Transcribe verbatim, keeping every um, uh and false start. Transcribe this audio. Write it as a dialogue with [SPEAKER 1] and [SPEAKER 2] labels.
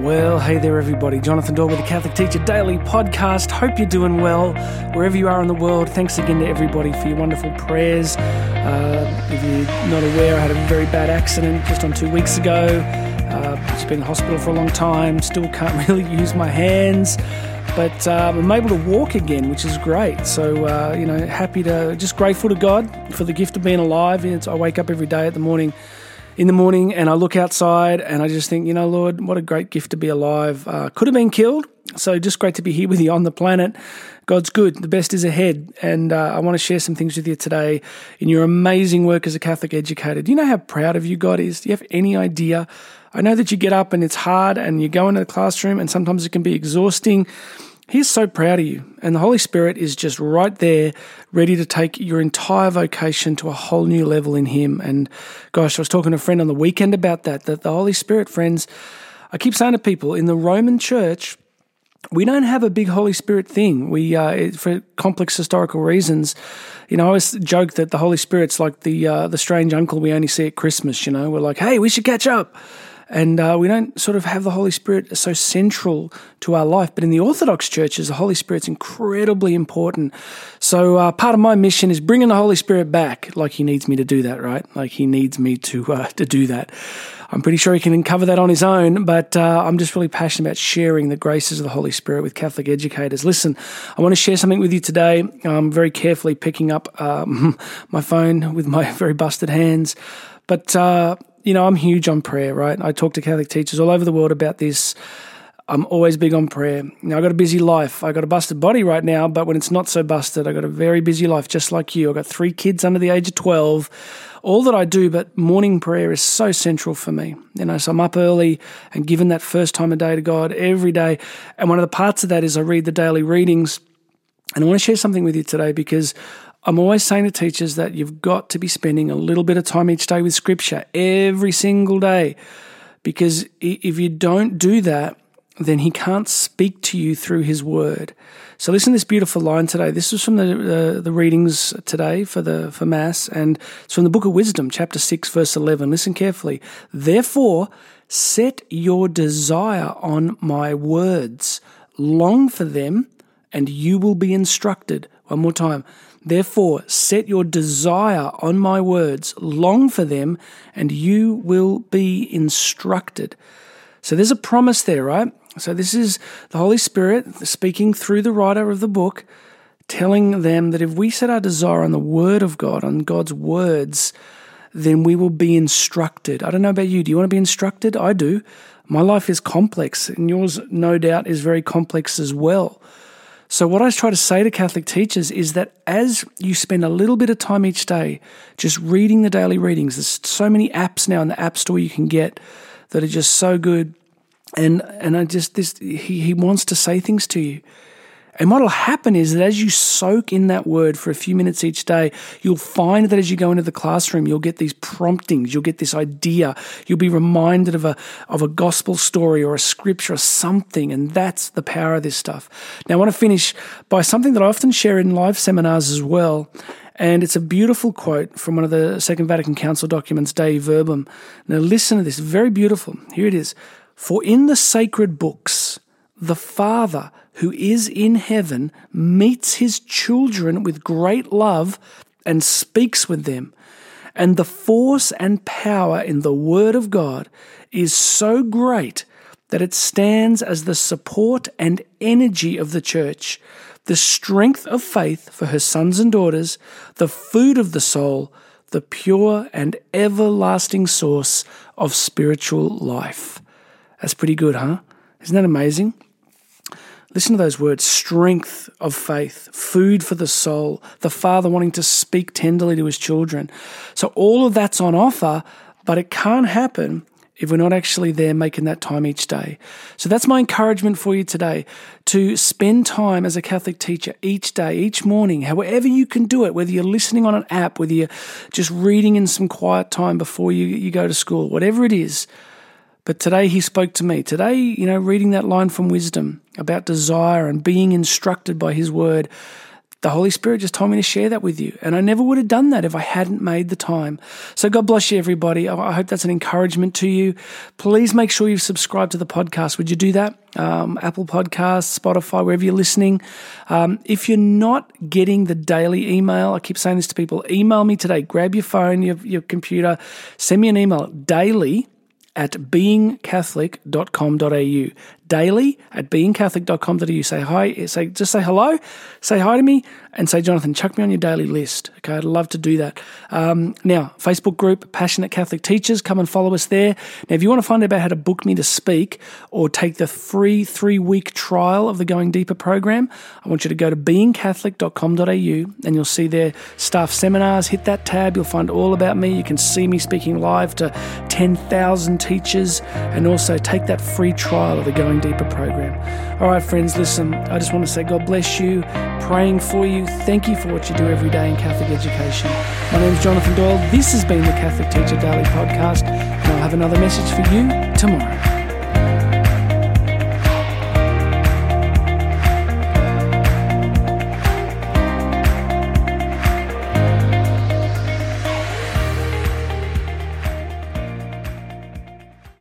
[SPEAKER 1] Well, hey there everybody. Jonathan Dahl with the Catholic Teacher Daily Podcast. Hope you're doing well wherever you are in the world. Thanks again to everybody for your wonderful prayers. Uh, if you're not aware, I had a very bad accident just on two weeks ago. Uh, just been in hospital for a long time. Still can't really use my hands. But um, I'm able to walk again, which is great. So, uh, you know, happy to, just grateful to God for the gift of being alive. It's, I wake up every day at the morning, in the morning and I look outside and I just think, you know, Lord, what a great gift to be alive. Uh, could have been killed. So just great to be here with you on the planet. God's good. The best is ahead. And uh, I want to share some things with you today in your amazing work as a Catholic educator. Do you know how proud of you God is? Do you have any idea? I know that you get up and it's hard and you go into the classroom and sometimes it can be exhausting. He's so proud of you, and the Holy Spirit is just right there, ready to take your entire vocation to a whole new level in Him. And gosh, I was talking to a friend on the weekend about that, that the Holy Spirit, friends, I keep saying to people, in the Roman Church, we don't have a big Holy Spirit thing. We, uh, for complex historical reasons, you know, I always joke that the Holy Spirit's like the uh, the strange uncle we only see at Christmas, you know. We're like, hey, we should catch up. And uh, we don't sort of have the Holy Spirit so central to our life. But in the Orthodox churches, the Holy Spirit's incredibly important. So uh, part of my mission is bringing the Holy Spirit back, like He needs me to do that, right? Like He needs me to uh, to do that. I'm pretty sure He can cover that on His own, but uh, I'm just really passionate about sharing the graces of the Holy Spirit with Catholic educators. Listen, I want to share something with you today. I'm very carefully picking up um, my phone with my very busted hands. But... Uh, You know, I'm huge on prayer, right? I talk to Catholic teachers all over the world about this. I'm always big on prayer. Now, I've got a busy life. I've got a busted body right now, but when it's not so busted, I've got a very busy life, just like you. I've got three kids under the age of twelve. All that I do, but morning prayer is so central for me. You know, so I'm up early and giving that first time of day to God every day. And one of the parts of that is I read the daily readings. And I want to share something with you today because I'm always saying to teachers that you've got to be spending a little bit of time each day with Scripture every single day, because if you don't do that, then He can't speak to you through His Word. So listen to this beautiful line today. This is from the uh, the readings today for the for Mass, and it's from the Book of Wisdom, chapter six, verse eleven. Listen carefully. Therefore, set your desire on my words, long for them, and you will be instructed. One more time. Therefore, set your desire on my words, long for them, and you will be instructed. So there's a promise there, right? So this is the Holy Spirit speaking through the writer of the book, telling them that if we set our desire on the Word of God, on God's words, then we will be instructed. I don't know about you. Do you want to be instructed? I do. My life is complex, and yours, no doubt, is very complex as well. So what I try to say to Catholic teachers is that as you spend a little bit of time each day just reading the daily readings, there's so many apps now in the App Store you can get that are just so good. And and I just this he, he wants to say things to you. And what will happen is that as you soak in that word for a few minutes each day, you'll find that as you go into the classroom, you'll get these promptings, you'll get this idea, you'll be reminded of a of a gospel story or a scripture or something, and that's the power of this stuff. Now, I want to finish by something that I often share in live seminars as well, and it's a beautiful quote from one of the Second Vatican Council documents, Dei Verbum. Now, listen to this, very beautiful. Here it is. For in the sacred books, the Father who is in heaven meets his children with great love and speaks with them. And the force and power in the Word of God is so great that it stands as the support and energy of the Church, the strength of faith for her sons and daughters, the food of the soul, the pure and everlasting source of spiritual life. That's pretty good, huh? Isn't that amazing? Listen to those words, strength of faith, food for the soul, the Father wanting to speak tenderly to His children. So all of that's on offer, but it can't happen if we're not actually there making that time each day. So that's my encouragement for you today, to spend time as a Catholic teacher each day, each morning, however you can do it, whether you're listening on an app, whether you're just reading in some quiet time before you, you go to school, whatever it is. But today He spoke to me. Today, you know, reading that line from Wisdom about desire and being instructed by His Word, the Holy Spirit just told me to share that with you. And I never would have done that if I hadn't made the time. So God bless you, everybody. I hope that's an encouragement to you. Please make sure you've subscribed to the podcast. Would you do that? Um, Apple Podcasts, Spotify, wherever you're listening. Um, if you're not getting the daily email, I keep saying this to people, email me today. Grab your phone, your, your computer, send me an email daily at being catholic dot com dot a u. Daily at being catholic dot com dot a u. Say hi, say just say hello, say hi to me, and say, Jonathan, chuck me on your daily list. Okay, I'd love to do that. Um, now, Facebook group, Passionate Catholic Teachers, come and follow us there. Now, if you want to find out about how to book me to speak or take the free three-week trial of the Going Deeper program, I want you to go to being catholic dot com dot a u, and you'll see there staff seminars. Hit that tab, you'll find all about me. You can see me speaking live to ten thousand teachers, and also take that free trial of the Going Deeper program. All right, friends, listen, I just want to say God bless you, praying for you. Thank you for what you do every day in Catholic education. My name is Jonathan Doyle. This has been the Catholic Teacher Daily Podcast, and I'll have another message for you tomorrow.